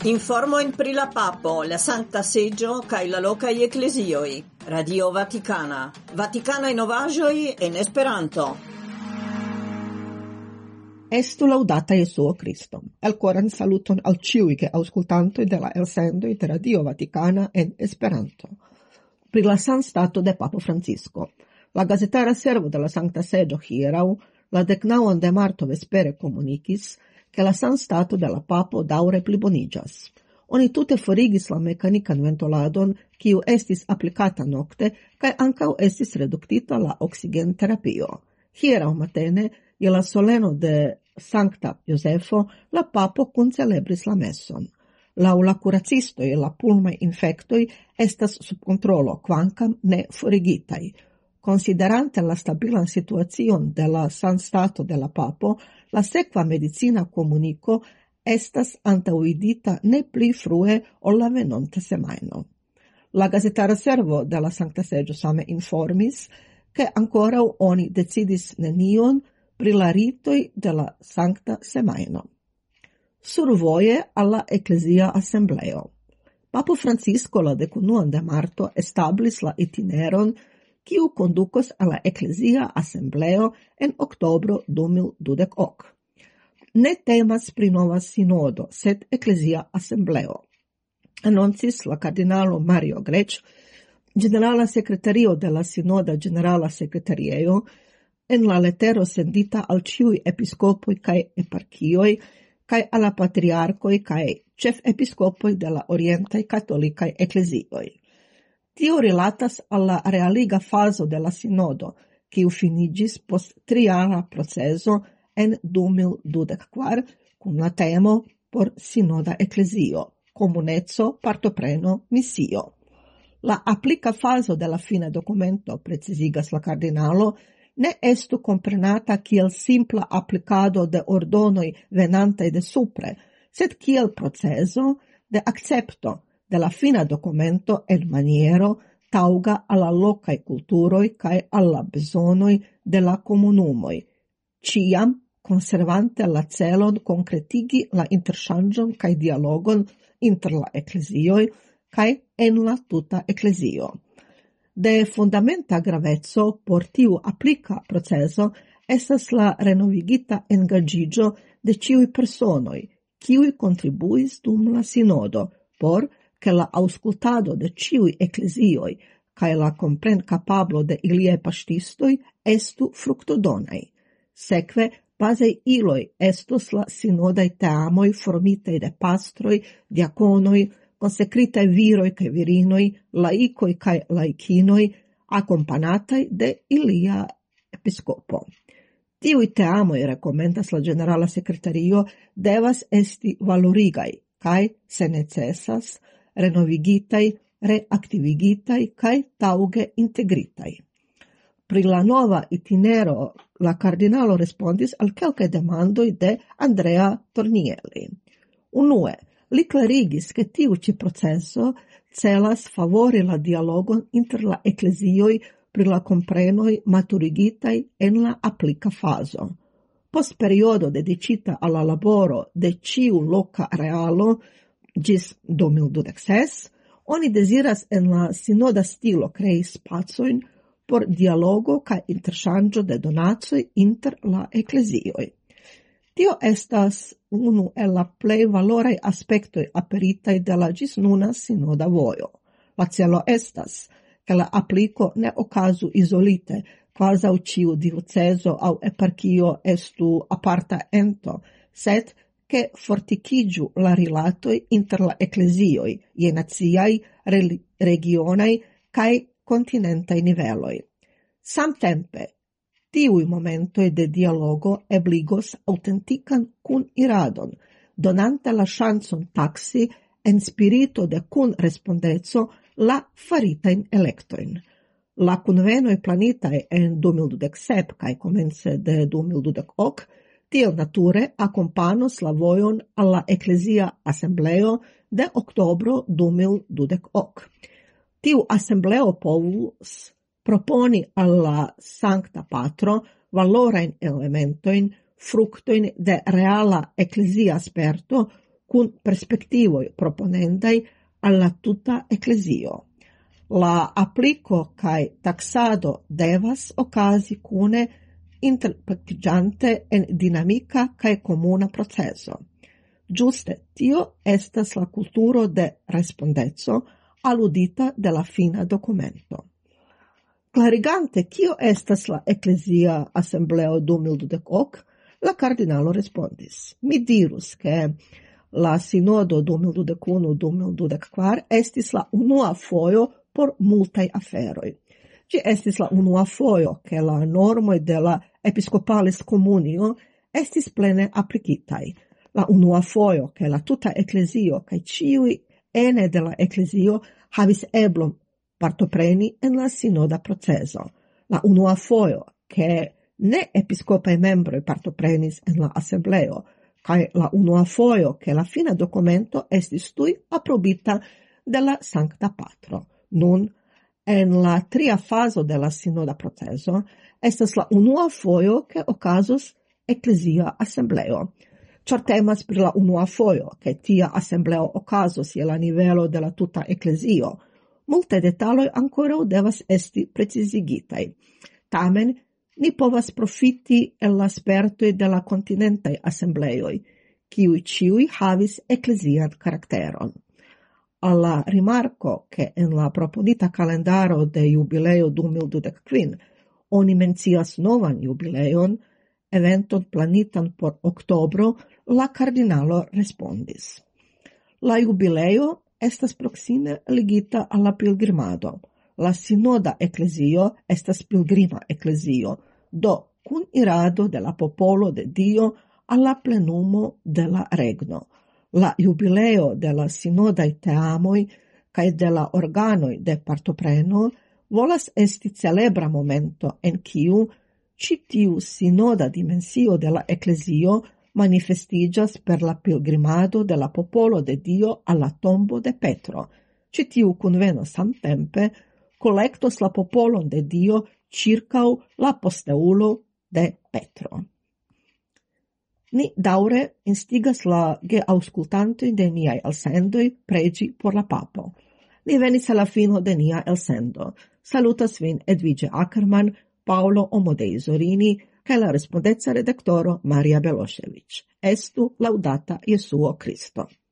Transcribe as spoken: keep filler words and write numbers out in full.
Informojn pri la papo, la Sankta Seĝo kaj la lokaj eklezioj. Radio Vatikana. Vatikanaj novaĵoj en Esperanto. Estu laudata Jesuo Cristo. El coran saluton al ciui che auscultantoi de la elsendoi de Radio Vaticana en Esperanto. Pri la san stato de Papo Francisco. La gazetara servo de la Sancta Seĝo hieraŭ, la deknaŭan de marto vespere komunikis, che la san stato de la papo daure plibonigas. Oni tute forigis la mecanican ventoladon, kiu estis applicata nocte, kai ancau estis reductita la oxigen terapio. Hieraŭ matene, je la soleno de Sancta Josefo, la papo concelebris la messon. Laŭ la kuracistoj la pulmaj infektoj estas sub kontrolo, kvankam ne forigitaj. Considerante la stabilan situacion de la san stato de la papo, la sekva medicina comunico estas antaŭvidita ne pli frue ol la venonta semajno. La gazetara servo de la Sankta Seĝo same informis, ke ankoraŭ oni decidis nenion pri la ritoj de la Sankta Semajno. Survoje al la Eklezia Asembleo. Papo Francisco la dekunuan de marto establis la itineron kiu kondukos al la Eklezia Asembleo en oktobro du mil dudek ok. Ne temas pri nova sinodo, sed Eklezia Asembleo. Annoncis la kardinalo Mario Grech, generala sekretario de la Sinoda Generala Sekretarieo, en la letero sendita al ciui episkopoj kaj eparkioj kaj al la patriarkoj kaj ĉefepiskopoj de la orientaj katolikaj eklezioj. Tio rilatas al la realiga fazo de la sinodo, kiu finigis post triara proceso en du mil dudek kvar, kun la temo por sinoda eklezio, komuneco, partopreno, misio. La aplika fazo de la fina documento, precizigas la kardinalo, ne estu comprenata kiel simpla applicado de ordonoi venantai de supre, sed kiel proceso de accepto de la fina documento en maniero tauga alla locai culturoi cae alla besonoi de la comunumoi, ciam conservante la celon concretigi la interchangion cae dialogon inter la ecclesioi cae en la tuta ecclesio. De fundamenta gravezzo por tiu applica proceso estas la renovigita engagigio de ciui personoi, kiui contribuis dum la sinodo, por che la auscultado de ciui ecclesioi cae la compren capablo de ilie pastistoi estu fructodonai. Sekve, basei iloi estus la sinodai teamoi formitei de pastroi, diaconoi, consecritae viroi cae virinoi, laicoi cae laicinoi, accompanatai de ilia episcopo. Tiui teamoi, recomendas la generala secretario, devas esti valorigai, cae, se necessas, renovigitai, reactivigitai, cae tauge integritai. Pri la nova itinero, la cardinalo respondis al kelkaj demandoj de Andrea Tornielli. Unue, li clarigis che tiu ci processo celas favori la dialogon inter la ecclesioi pri la comprenoi maturigitai en la applica faso. Post periodo dedicita alla laboro de ciu loca realo, gis du mil dudek ses, oni desiras en la sinoda stilo crei spazioin por dialogo ca interchanggio de donacoi inter la ecclesioi. Tio estas unu el la plei valorai aspectoi aperitai de la gis nuna sinoda vojo. La celo estas, che la applico ne ocasu isolite, quasau ciu dioceso au eparchio estu aparta ento, sed che forticigiu la rilatoi inter la ecclesioi, je naziai, regionai, cae continentai niveloi. Samtempe, tiui momentoi de dialogo ebligos autentican cun iradon, donante la chanson taxi en spirito de cun respondezo la faritain electoin. La convenoi planitae en du mil dudek sep cae comence de du mil dudek ok, tiel nature accompanos la vojon alla Ecclesia Assembleo de oktobro du mil dudek ok. Tiu assembleo povus proponi alla Sancta Patro valorain elementoin, fructoin de reala ecclesia sperto, cun perspectivoi proponendai alla tuta ecclesio. La applico cae taxado devas ocasi cune interpretigiante en dinamica cae comuna proceso. Giuste tio estas la culturo de respondezzo alludita de la fina documento. Clarigante kio estas la Ecclesia Assembleo du mil dudek ok, la cardinalo respondis. Mi dirus che la Sinodo du mil dudek unu du mil dudek kvar estis la unua foio por multaj aferoj. Ĝi estis la unua foio che la normoj de la Episcopalis Communio estis plene aplikitaj. La unua foio che la tuta ecclesio kaj ĉiuj ene de la ecclesio havis eblon partopreni en la sinoda proceso. La unua foio che ne episcopai membroi partoprenis en la assembleo, kaj la unua foio che la fina documento estis tui aprobita de la Sancta Patro. Nun, en la tria faso de la sinoda proceso, estas la unua foio che ocasus ecclesia assembleo. Ciò temas per la unua foio che tia assembleo ocasus je la nivelo de la tuta ecclesio. Multe detaloi ancora devas esti precizigitai. Tamen, ni povas profiti el la spertoi de la continentai assembleioi, kiui ciui havis ecclesian caracteron. Alla rimarco che en la proponita calendaro de jubileo du mil dudek kvin oni mencias novan jubileon, eventon planitan por oktobro, la cardinalo respondis. La jubileo estas proxime ligita alla pilgrimado. La sinoda ecclesio estas pilgrima ecclesio, do cun irado de la popolo de Dio alla plenumo de la regno. La jubileo de la sinodai teamoi cae de la organoi de partopreno volas esti celebra momento en kiu citiu sinoda dimensio de la ecclesio manifestigas per la pilgrimado de la popolo de Dio alla tombo de Petro. Citiu conveno samtempe collectos la popolon de Dio circau la posteulo de Petro. Ni daure instigas la ge auscultantoi de niai elsendoi pregi por la papo. Ni venis alla fino de nia elsendo. Salutas vin Edvige Ackerman, Paolo Omodei Zorini, che la respondezza redaktoro Maria Belošević. Estu laudata Jesuo Cristo.